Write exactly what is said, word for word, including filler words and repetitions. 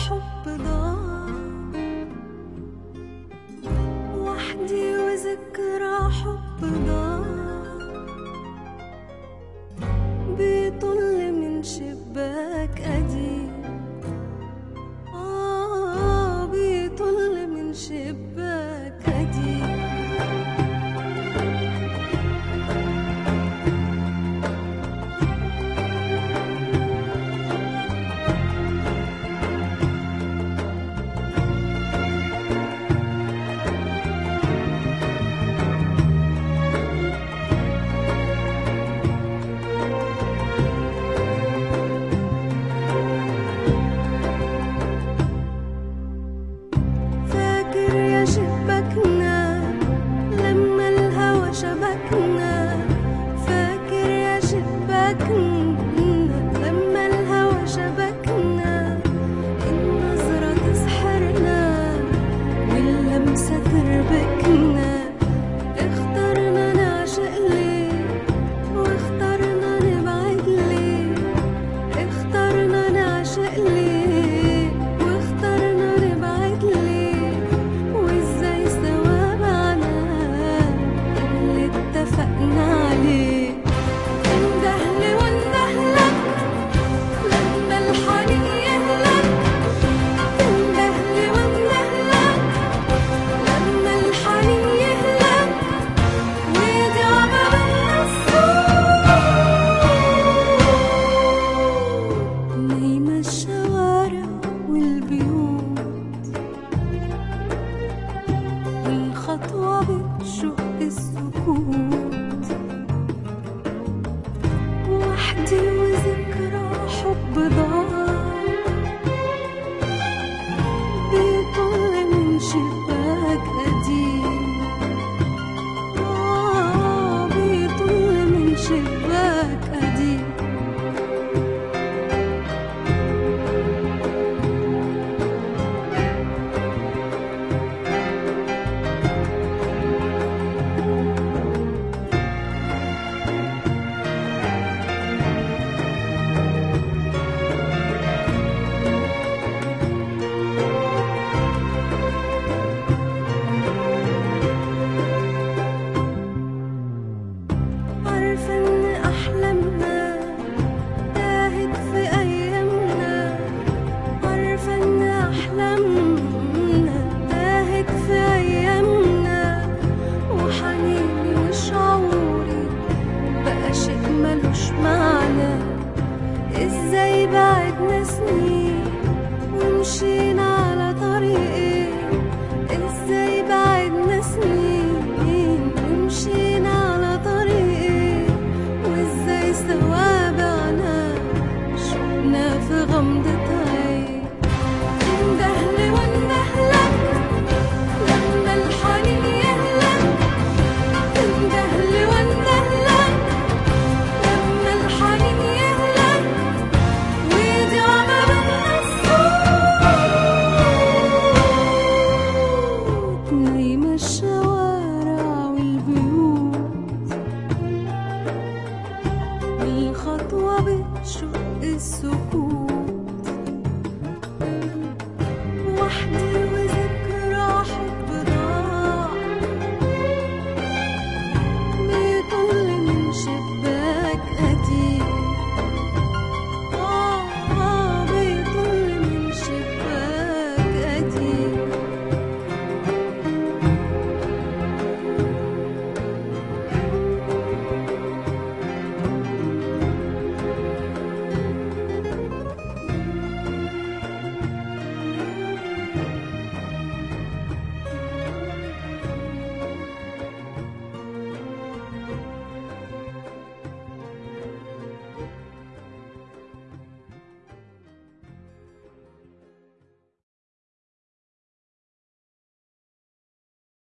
حب ضاع وحدي وذكرى حب ضاع بيطل من شباك قديم آه بيطل من شباك قديم شبكنا لما الهوى شبكنا فاكر يا شبكنا لما الهوى شبكنا النظرة تسحرنا واللمسة تربكنا اخترنا نعشق ليه واخترنا نبعد ليه اخترنا نعشق ليه واخترنا نبعد ليه اتفقنا عليه اندهلي واندهلك لما الحنين يهلك اندهلي واندهلك لما الحنين يهلك ويضيع بابنا الصوت نايمة الشوارع والبيوت والخطوة بتشق السكوت وحدي وذكرى حب ضاع بيطل من شباك قديم آه بيطل من شباك قديم عارفة إن أحلامنا تاهت في أيامنا عارفة إن أحلامنا تاهت في أيامنا وحنيني وشعوري بقى شيء ملوش معنى إزاي بعدنا سنين ومشينا على طريقين إزاي بعدنا سنين ومشينا على طريقين وإزاي سوا بعنا شفنا في غمضة